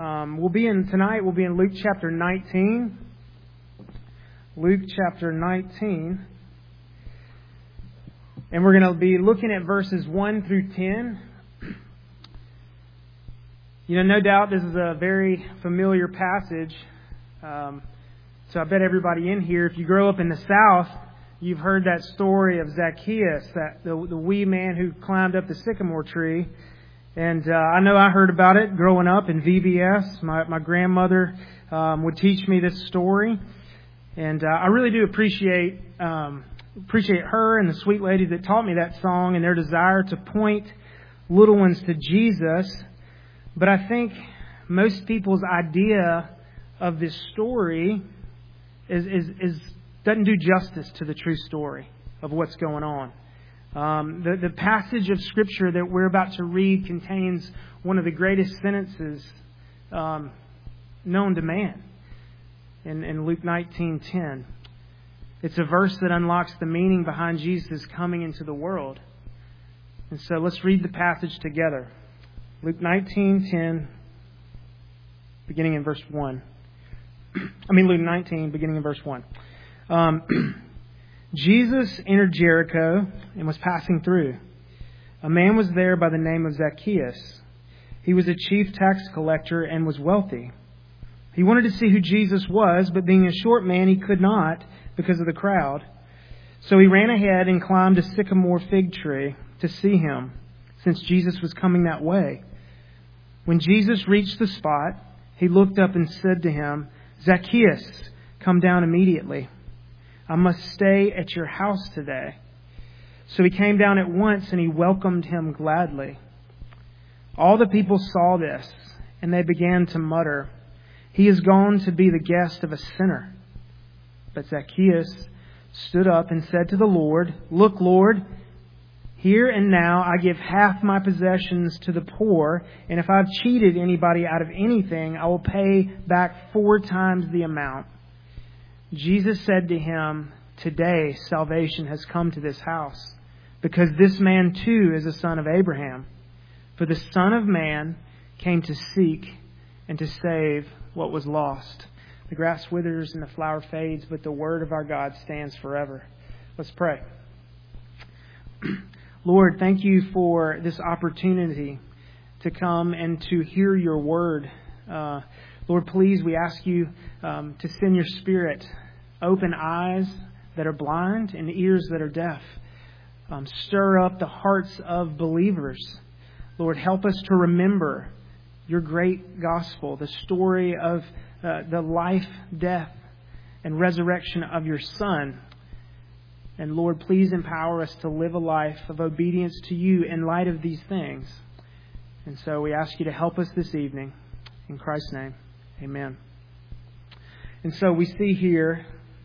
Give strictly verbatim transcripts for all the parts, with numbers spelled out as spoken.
Um, we'll be in tonight. We'll be in Luke chapter nineteen. Luke chapter nineteen, and we're going to be looking at verses one through ten. You know, no doubt this is a very familiar passage. Um, so I bet everybody in here, if you grow up in the South, you've heard that story of Zacchaeus, that the, the wee man who climbed up the sycamore tree. And uh, I know I heard about it growing up in V B S. My, my grandmother um, would teach me this story. And uh, I really do appreciate um, appreciate her and the sweet lady that taught me that song and their desire to point little ones to Jesus. But I think most people's idea of this story is, is, is doesn't do justice to the true story of what's going on. Um, the, the passage of Scripture that we're about to read contains one of the greatest sentences um, known to man in, in Luke nineteen ten. It's a verse that unlocks the meaning behind Jesus coming into the world. And so let's read the passage together. Luke nineteen ten, beginning in verse one. I mean Luke nineteen, beginning in verse one. Um, Jesus entered Jericho and was passing through. A man was there by the name of Zacchaeus. He was a chief tax collector and was wealthy. He wanted to see who Jesus was, but being a short man, he could not because of the crowd. So he ran ahead and climbed a sycamore fig tree to see him, since Jesus was coming that way. When Jesus reached the spot, he looked up and said to him, "Zacchaeus, come down immediately. I must stay at your house today." So he came down at once and he welcomed him gladly. All the people saw this and they began to mutter, "He is gone to be the guest of a sinner." But Zacchaeus stood up and said to the Lord, "Look, Lord, here and now I give half my possessions to the poor, and if I've cheated anybody out of anything, I will pay back four times the amount." Jesus said to him, "Today salvation has come to this house, because this man too is a son of Abraham. For the Son of Man came to seek and to save what was lost." The grass withers and the flower fades, but the word of our God stands forever. Let's pray. Lord, thank you for this opportunity to come and to hear your word. Uh, Lord, please, we ask you um, to send your Spirit, open eyes that are blind and ears that are deaf. Um, stir up the hearts of believers. Lord, help us to remember your great gospel, the story of uh, the life, death, and resurrection of your Son. And Lord, please empower us to live a life of obedience to you in light of these things. And so we ask you to help us this evening. In Christ's name, amen. And so we see here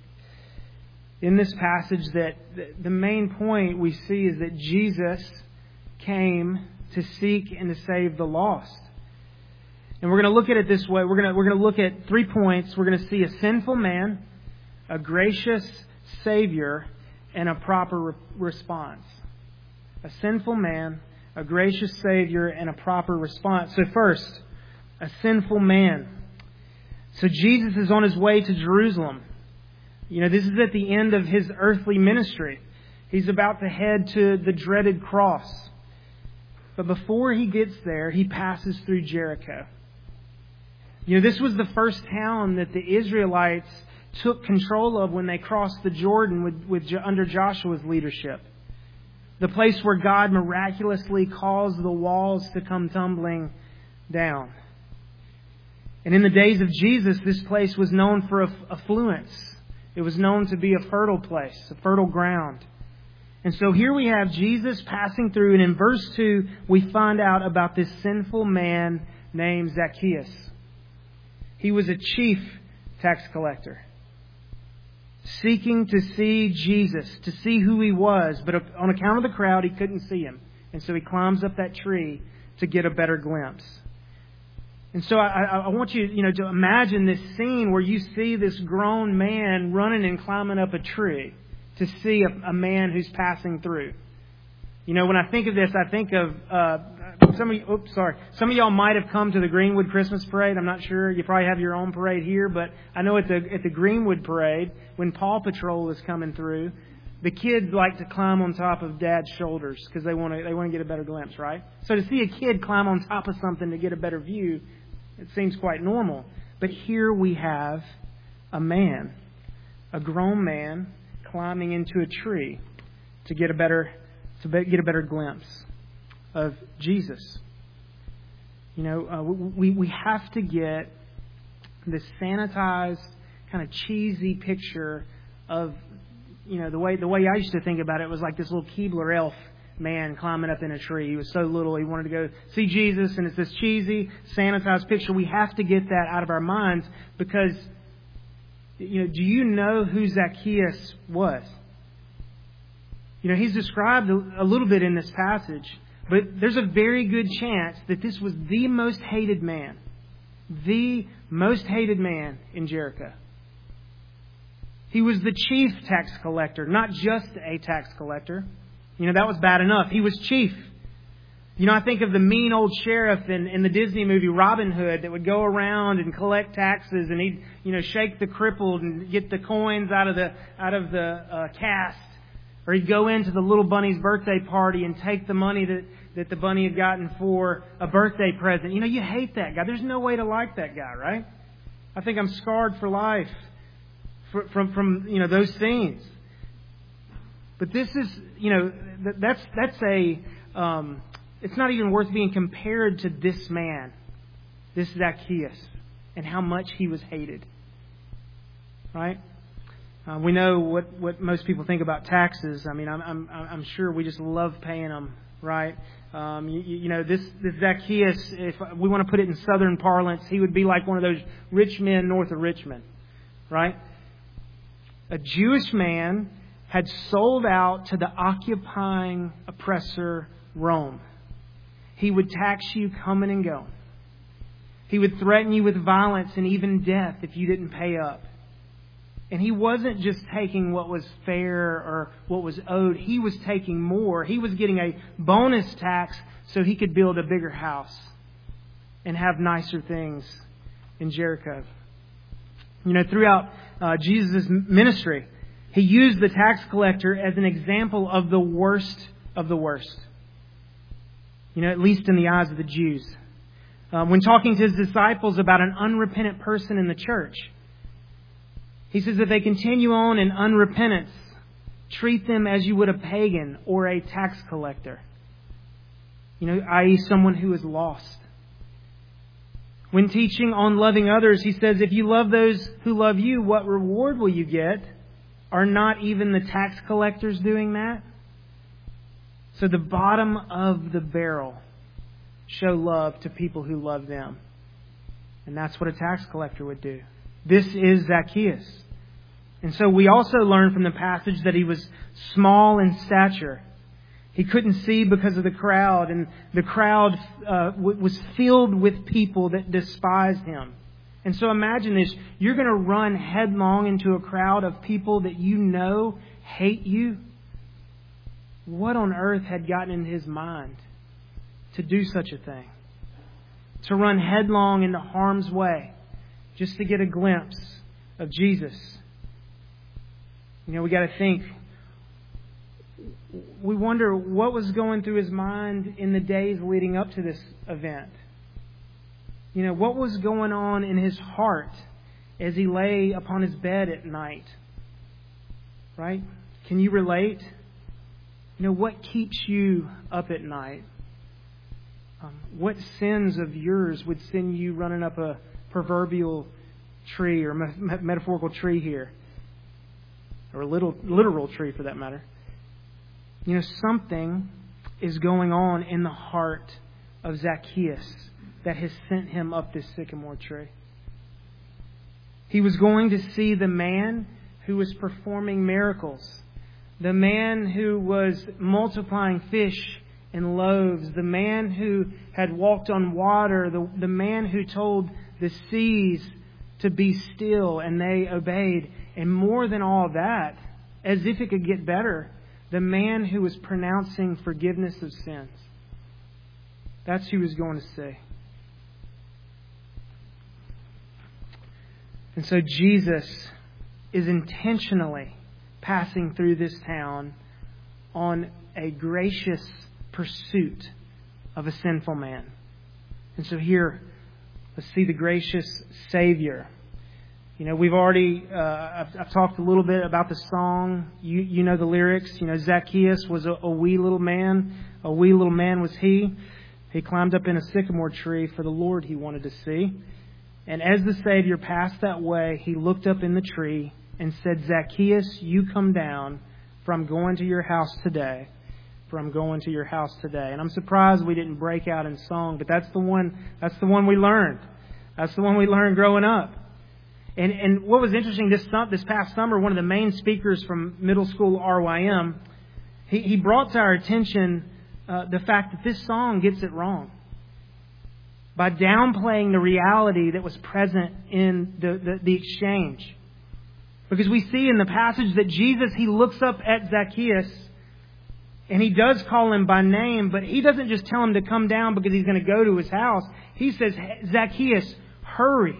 in this passage that the main point we see is that Jesus came to seek and to save the lost. And we're going to look at it this way. We're going to, we're going to look at three points. We're going to see a sinful man, a gracious Savior, and a proper re- response. A sinful man, a gracious Savior, and a proper response. So first, a sinful man. So Jesus is on his way to Jerusalem. You know, this is at the end of his earthly ministry. He's about to head to the dreaded cross. But before he gets there, he passes through Jericho. You know, this was the first town that the Israelites took control of when they crossed the Jordan with, with under Joshua's leadership. The place where God miraculously caused the walls to come tumbling down. And in the days of Jesus, this place was known for affluence. It was known to be a fertile place, a fertile ground. And so here we have Jesus passing through, and in verse two, we find out about this sinful man named Zacchaeus. He was a chief tax collector, seeking to see Jesus, to see who he was. But on account of the crowd, he couldn't see him. And so he climbs up that tree to get a better glimpse. And so I, I want you, you know, to imagine this scene where you see this grown man running and climbing up a tree to see a, a man who's passing through. You know, when I think of this, I think of uh, some of you, oops, sorry. Some of y'all might have come to the Greenwood Christmas Parade. I'm not sure. You probably have your own parade here, but I know at the at the Greenwood Parade, when Paw Patrol is coming through, the kids like to climb on top of Dad's shoulders because they want to they want to get a better glimpse, right? So to see a kid climb on top of something to get a better view, it seems quite normal. But here we have a man, a grown man, climbing into a tree to get a better to get a better glimpse of Jesus. You know, uh, we we have to get this sanitized, kind of cheesy picture of, you know, the way the way I used to think about it was like this little Keebler elf man climbing up in a tree. He was so little, he wanted to go see Jesus, and it's this cheesy, sanitized picture. We have to get that out of our minds because, you know, do you know who Zacchaeus was? You know, he's described a little bit in this passage, but there's a very good chance that this was the most hated man, the most hated man in Jericho. He was the chief tax collector, not just a tax collector. You know, that was bad enough. He was chief. You know, I think of the mean old sheriff in, in the Disney movie Robin Hood that would go around and collect taxes, and he'd, you know, shake the crippled and get the coins out of the out of the uh, cast. Or he'd go into the little bunny's birthday party and take the money that, that the bunny had gotten for a birthday present. You know, you hate that guy. There's no way to like that guy, right? I think I'm scarred for life from, from, from you know, those scenes. But this is, you know, that's, that's a, um, it's not even worth being compared to this man, this Zacchaeus, and how much he was hated. Right? Uh, we know what, what most people think about taxes. I mean, I'm, I'm, I'm sure we just love paying them, right? Um, you, you know, this, this Zacchaeus, if we want to put it in Southern parlance, he would be like one of those rich men north of Richmond, right? A Jewish man had sold out to the occupying oppressor Rome. He would tax you coming and going. He would threaten you with violence and even death if you didn't pay up. And he wasn't just taking what was fair or what was owed. He was taking more. He was getting a bonus tax so he could build a bigger house and have nicer things in Jericho. You know, throughout uh, Jesus' ministry, he used the tax collector as an example of the worst of the worst. You know, at least in the eyes of the Jews. Um, when talking to his disciples about an unrepentant person in the church, he says that they continue on in unrepentance, treat them as you would a pagan or a tax collector. You know, that is someone who is lost. When teaching on loving others, he says, if you love those who love you, what reward will you get? Are not even the tax collectors doing that? So the bottom of the barrel, show love to people who love them. And that's what a tax collector would do. This is Zacchaeus. And so we also learn from the passage that he was small in stature. He couldn't see because of the crowd, and the crowd uh, w- was filled with people that despised him. And so imagine this. You're going to run headlong into a crowd of people that you know hate you. What on earth had gotten in his mind to do such a thing? To run headlong into harm's way just to get a glimpse of Jesus. You know, we got to think. We wonder what was going through his mind in the days leading up to this event. You know, what was going on in his heart as he lay upon his bed at night? Right? Can you relate? You know, what keeps you up at night? Um, what sins of yours would send you running up a proverbial tree or me- metaphorical tree here? Or a little literal tree for that matter. You know, something is going on in the heart of Zacchaeus that has sent him up this sycamore tree. He was going to see the man who was performing miracles. The man who was multiplying fish and loaves. The man who had walked on water. The, the man who told the seas to be still and they obeyed. And more than all that, as if it could get better, the man who was pronouncing forgiveness of sins. That's who He was going to see. And so Jesus is intentionally passing through this town on a gracious pursuit of a sinful man. And so here, let's see the gracious Savior. You know, we've already, uh, I've, I've talked a little bit about the song. You, you know the lyrics. You know, Zacchaeus was a, a wee little man. A wee little man was he. He climbed up in a sycamore tree for the Lord he wanted to see. And as the Savior passed that way, He looked up in the tree and said, Zacchaeus, you come down, for I'm going to your house today. For I'm going to your house today. And I'm surprised we didn't break out in song, but that's the one, that's the one we learned. That's the one we learned growing up. And and what was interesting this this past summer, one of the main speakers from middle school R Y M, he, he brought to our attention uh, the fact that this song gets it wrong by downplaying the reality that was present in the, the, the exchange. Because we see in the passage that Jesus, He looks up at Zacchaeus and He does call him by name, but He doesn't just tell him to come down because he's going to go to his house. He says, Zacchaeus, hurry.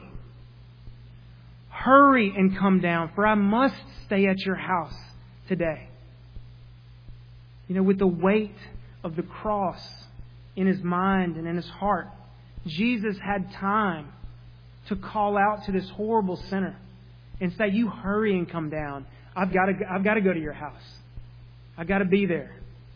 Hurry and come down, for I must stay at your house today. You know, with the weight of the cross in His mind and in His heart, Jesus had time to call out to this horrible sinner and say, you hurry and come down. I've got to, I've got to go to your house. I've got to be there.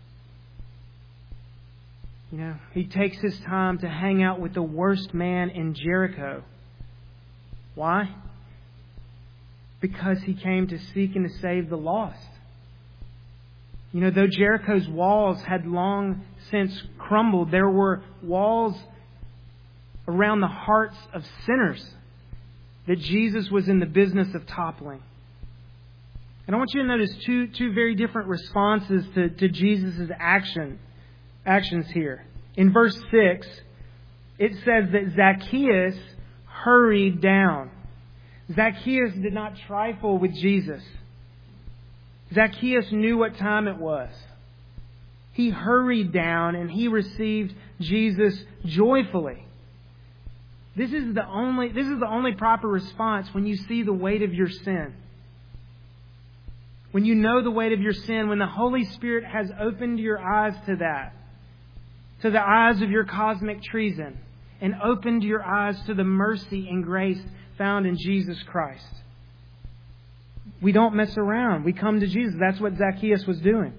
You know, He takes His time to hang out with the worst man in Jericho. Why? Because He came to seek and to save the lost. You know, though Jericho's walls had long since crumbled, there were walls around the hearts of sinners that Jesus was in the business of toppling. And I want you to notice two two very different responses to, to Jesus' action, actions here. In verse six, it says that Zacchaeus hurried down. Zacchaeus did not trifle with Jesus. Zacchaeus knew what time it was. He hurried down and he received Jesus joyfully. This is the only, this is the only proper response when you see the weight of your sin. When you know the weight of your sin, when the Holy Spirit has opened your eyes to that, to the eyes of your cosmic treason, and opened your eyes to the mercy and grace found in Jesus Christ. We don't mess around. We come to Jesus. That's what Zacchaeus was doing.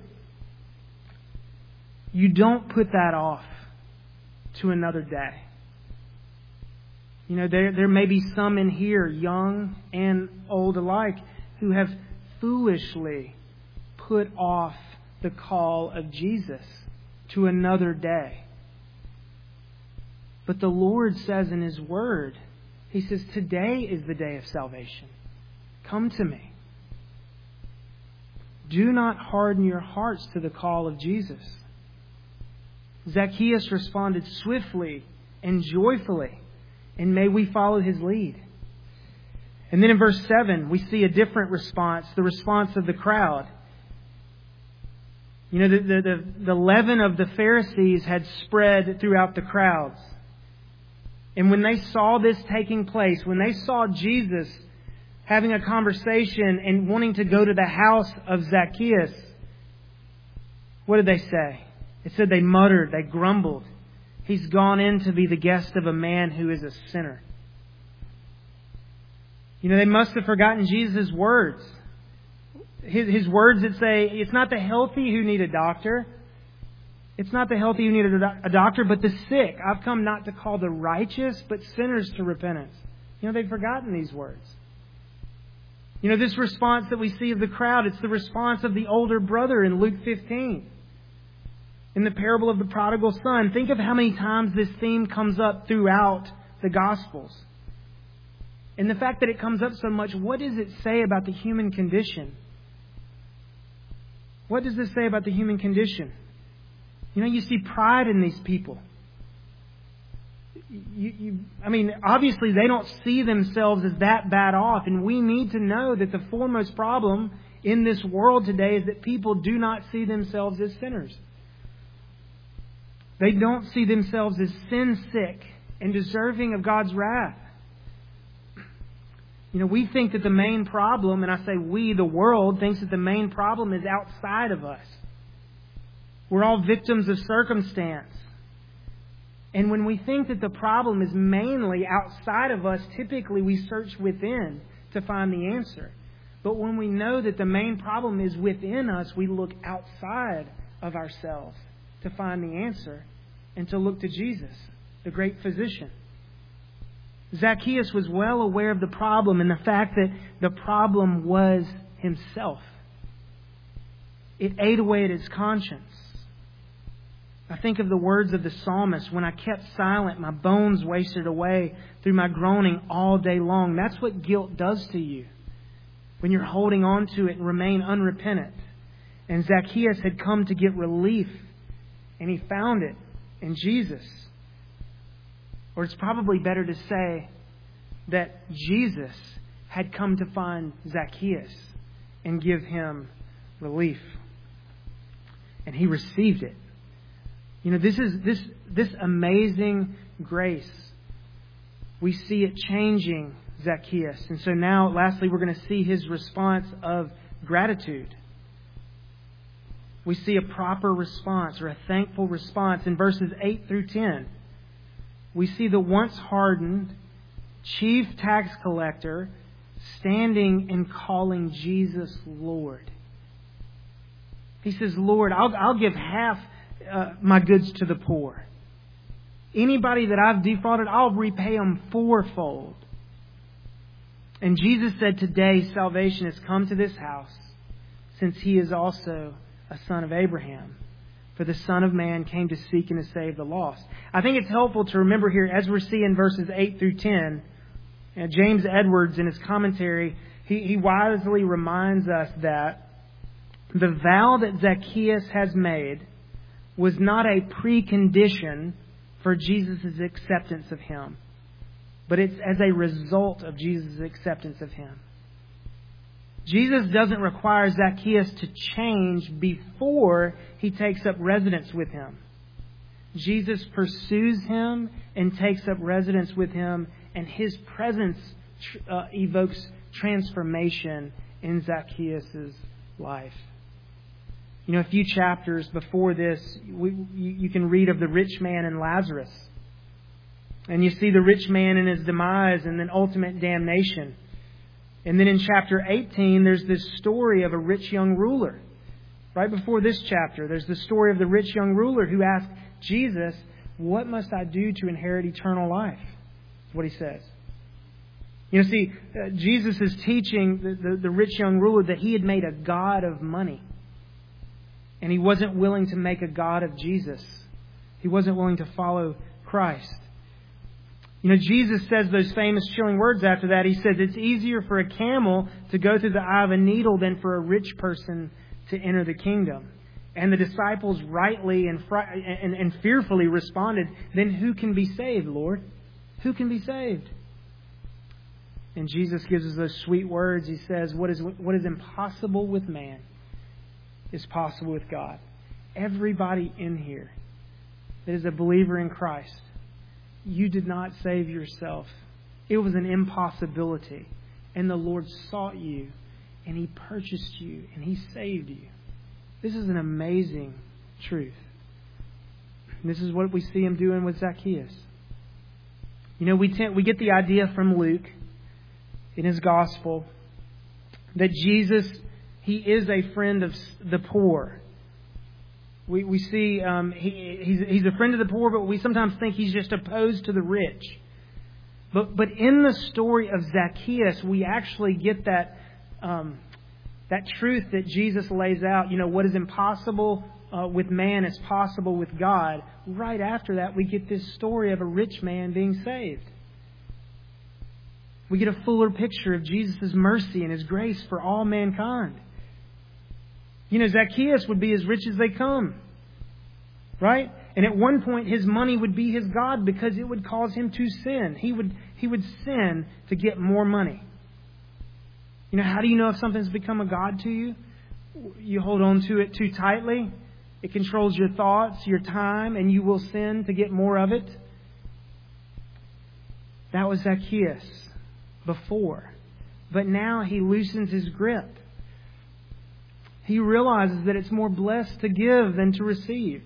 You don't put that off to another day. You know, there, there may be some in here, young and old alike, who have foolishly put off the call of Jesus to another day. But the Lord says in His Word, He says, today is the day of salvation. Come to me. Do not harden your hearts to the call of Jesus. Zacchaeus responded swiftly and joyfully, and may we follow his lead. And then in verse seven, we see a different response, the response of the crowd. You know, the, the, the, the leaven of the Pharisees had spread throughout the crowds. And when they saw this taking place, when they saw Jesus having a conversation and wanting to go to the house of Zacchaeus, what did they say? It said they muttered, they grumbled. He's gone in to be the guest of a man who is a sinner. You know, they must have forgotten Jesus' words. His, his words that say, it's not the healthy who need a doctor. It's not the healthy who need a, a doctor, but the sick. I've come not to call the righteous, but sinners to repentance. You know, they've forgotten these words. You know, this response that we see of the crowd, it's the response of the older brother in Luke fifteen. In the parable of the prodigal son. Think of how many times this theme comes up throughout the Gospels. And the fact that it comes up so much, what does it say about the human condition? What does this say about the human condition? You know, you see pride in these people. You, you, I mean, obviously they don't see themselves as that bad off. And we need to know that the foremost problem in this world today is that people do not see themselves as sinners. They don't see themselves as sin-sick and deserving of God's wrath. You know, we think that the main problem, and I say we, the world, thinks that the main problem is outside of us. We're all victims of circumstance. And when we think that the problem is mainly outside of us, typically we search within to find the answer. But when we know that the main problem is within us, we look outside of ourselves to find the answer and to look to Jesus, the great physician. Zacchaeus was well aware of the problem and the fact that the problem was himself. It ate away at his conscience. I think of the words of the psalmist, when I kept silent, my bones wasted away through my groaning all day long. That's what guilt does to you when you're holding on to it and remain unrepentant. And Zacchaeus had come to get relief, and he found it in Jesus. Or it's probably better to say that Jesus had come to find Zacchaeus and give him relief. And he received it. You know, this is this this amazing grace. We see it changing Zacchaeus. And so now, lastly, we're going to see his response of gratitude. We see a proper response or a thankful response in verses eight through ten. We see the once hardened chief tax collector standing and calling Jesus Lord. He says, Lord, I'll, I'll give half uh, my goods to the poor. Anybody that I've defrauded, I'll repay them fourfold. And Jesus said, today salvation has come to this house, since he is also a son of Abraham. For the Son of Man came to seek and to save the lost. I think it's helpful to remember here, as we're seeing verses eight through ten, uh, James Edwards in his commentary, he, he wisely reminds us that the vow that Zacchaeus has made was not a precondition for Jesus' acceptance of him, but it's as a result of Jesus' acceptance of him. Jesus doesn't require Zacchaeus to change before he takes up residence with him. Jesus pursues him and takes up residence with him, and his presence uh, evokes transformation in Zacchaeus' life. You know, a few chapters before this, we, you, you can read of the rich man and Lazarus. And you see the rich man in his demise and then ultimate damnation. And then in chapter eighteen, there's this story of a rich young ruler. Right before this chapter, there's the story of the rich young ruler who asked Jesus, what must I do to inherit eternal life? That's what he says. You know, see, uh, Jesus is teaching the, the, the rich young ruler that he had made a god of money. And he wasn't willing to make a god of Jesus. He wasn't willing to follow Christ. You know, Jesus says those famous chilling words after that. He says, it's easier for a camel to go through the eye of a needle than for a rich person to enter the kingdom. And the disciples rightly and, fr- and, and fearfully responded, then who can be saved, Lord? Who can be saved? And Jesus gives us those sweet words. He says, what is, what is impossible with man is possible with God. Everybody in here that is a believer in Christ, you did not save yourself. It was an impossibility. And the Lord sought you, and He purchased you, and He saved you. This is an amazing truth. And this is what we see Him doing with Zacchaeus. You know, we tend, we get the idea from Luke in his gospel that Jesus, He is a friend of the poor. We we see um, he he's he's a friend of the poor, but we sometimes think He's just opposed to the rich. But but in the story of Zacchaeus, we actually get that um, that truth that Jesus lays out. You know, what is impossible uh, with man is possible with God. Right after that, we get this story of a rich man being saved. We get a fuller picture of Jesus' mercy and His grace for all mankind. You know, Zacchaeus would be as rich as they come. Right? And at one point his money would be his God because it would cause him to sin. He would he would sin to get more money. You know, how do you know if something's become a God to you? You hold on to it too tightly. It controls your thoughts, your time, and you will sin to get more of it. That was Zacchaeus before. But now he loosens his grip. He realizes that it's more blessed to give than to receive.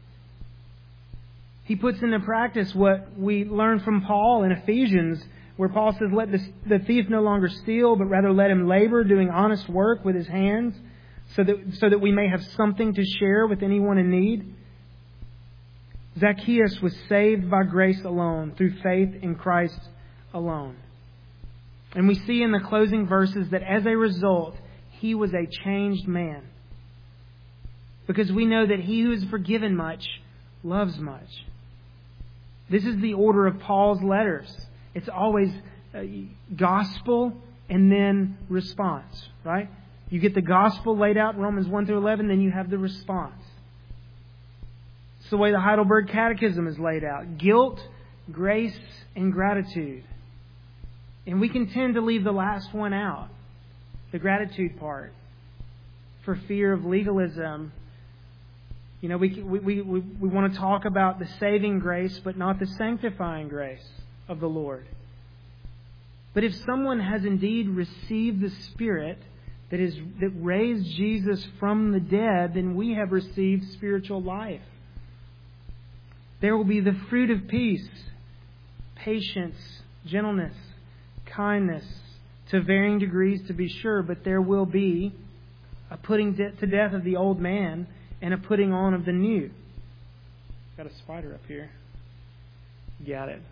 He puts into practice what we learn from Paul in Ephesians, where Paul says, let the, the thief no longer steal, but rather let him labor, doing honest work with his hands, so that, so that we may have something to share with anyone in need. Zacchaeus was saved by grace alone, through faith in Christ alone. And we see in the closing verses that as a result, he was a changed man. Because we know that he who is forgiven much loves much. This is the order of Paul's letters. It's always gospel and then response, right? You get the gospel laid out in Romans one through eleven, then you have the response. It's the way the Heidelberg Catechism is laid out. Guilt, grace, and gratitude. And we can tend to leave the last one out, the gratitude part, for fear of legalism. You know, we, we, we, we want to talk about the saving grace, but not the sanctifying grace of the Lord. But if someone has indeed received the Spirit that is that raised Jesus from the dead, then we have received spiritual life. There will be the fruit of peace, patience, gentleness, kindness, to varying degrees to be sure, but there will be a putting to death of the old man and a putting on of the new. Got a spider up here. Got it.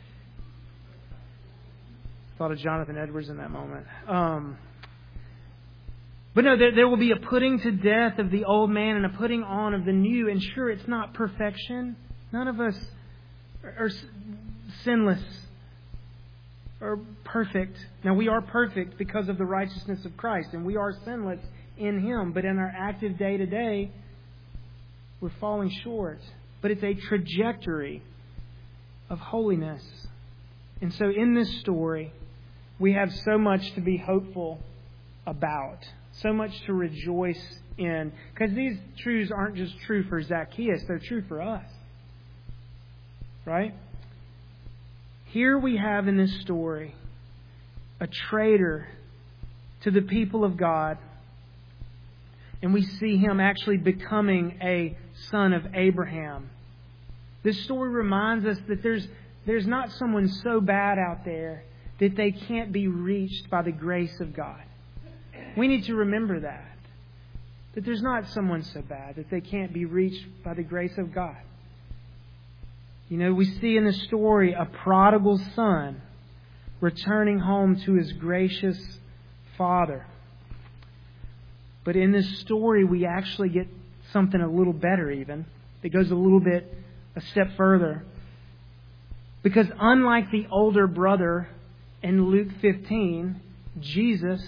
Thought of Jonathan Edwards in that moment. Um, but no, there, there will be a putting to death of the old man and a putting on of the new. And sure, it's not perfection. None of us are, are sinless or perfect. Now, we are perfect because of the righteousness of Christ, and we are sinless in Him. But in our active day-to-day, we're falling short. But it's a trajectory of holiness. And so in this story, we have so much to be hopeful about, so much to rejoice in. Because these truths aren't just true for Zacchaeus, they're true for us. Right? Here we have in this story a traitor to the people of God. And we see him actually becoming a son of Abraham. This story reminds us that there's there's not someone so bad out there that they can't be reached by the grace of God. We need to remember that. That there's not someone so bad that they can't be reached by the grace of God. You know, we see in the story a prodigal son returning home to his gracious father. But in this story, we actually get something a little better even. It goes a little bit, a step further. Because unlike the older brother in Luke fifteen, Jesus,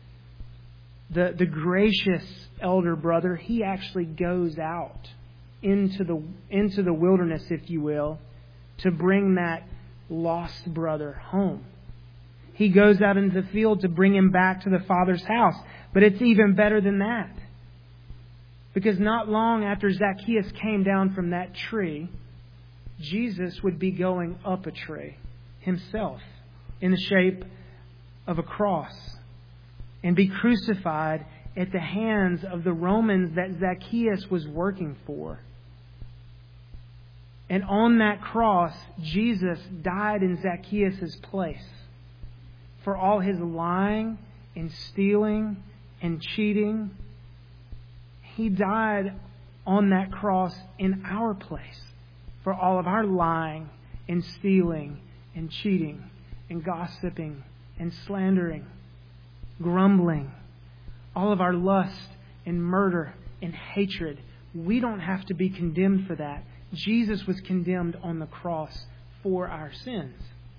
the, the gracious elder brother, he actually goes out into the into the wilderness, if you will, to bring that lost brother home. He goes out into the field to bring him back to the Father's house. But it's even better than that. Because not long after Zacchaeus came down from that tree, Jesus would be going up a tree himself in the shape of a cross and be crucified at the hands of the Romans that Zacchaeus was working for. And on that cross, Jesus died in Zacchaeus' place for all his lying and stealing and cheating. He died on that cross in our place for all of our lying and stealing and cheating and gossiping and slandering, grumbling, all of our lust and murder and hatred. We don't have to be condemned for that. Jesus was condemned on the cross for our sins.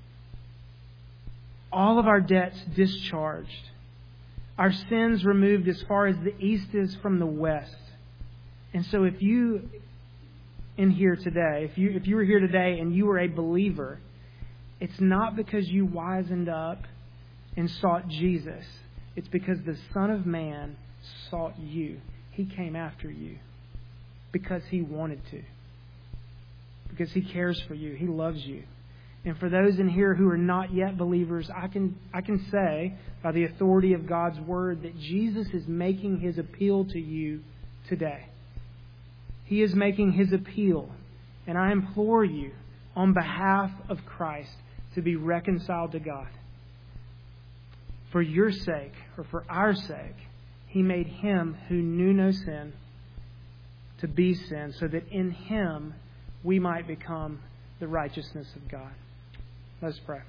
All of our debts discharged. Our sins removed as far as the east is from the west. And so if you in here today, if you if you were here today and you were a believer, it's not because you wisened up and sought Jesus. It's because the Son of Man sought you. He came after you. because He wanted to. Because He cares for you. He loves you. And for those in here who are not yet believers, I can I can say by the authority of God's Word that Jesus is making His appeal to you today. He is making His appeal. And I implore you on behalf of Christ to be reconciled to God. For your sake, or for our sake, He made Him who knew no sin to be sin, so that in Him we might become the righteousness of God. Let's pray.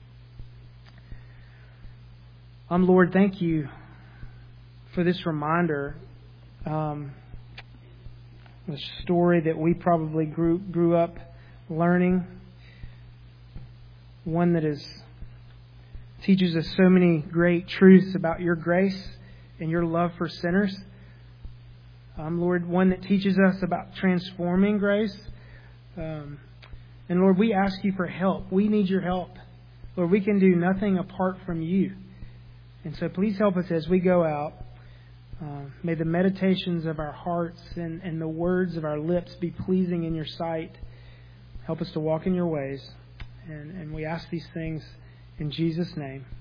Um, Lord, thank You for this reminder. Um, the story that we probably grew grew up learning. One that is teaches us so many great truths about Your grace and Your love for sinners. Um, Lord, one that teaches us about transforming grace. Um, and Lord, we ask You for help. We need Your help. Lord, we can do nothing apart from You. And so please help us as we go out. Uh, may the meditations of our hearts and, and the words of our lips be pleasing in Your sight. Help us to walk in Your ways. And, and we ask these things in Jesus' name.